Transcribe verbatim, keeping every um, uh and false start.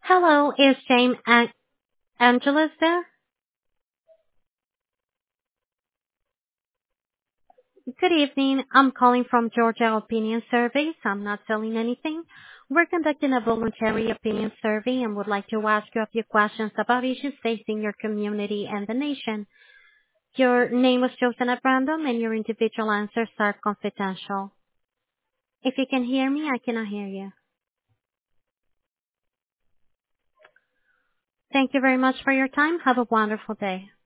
Hello, is James An- Angeles there? Good evening. I'm calling from Georgia Opinion Surveys. I'm not selling anything. We're conducting a voluntary opinion survey and would like to ask you a few questions about issues facing your community and the nation. Your name was chosen at random and your individual answers are confidential. If you can hear me, I cannot hear you. Thank you very much for your time. Have a wonderful day.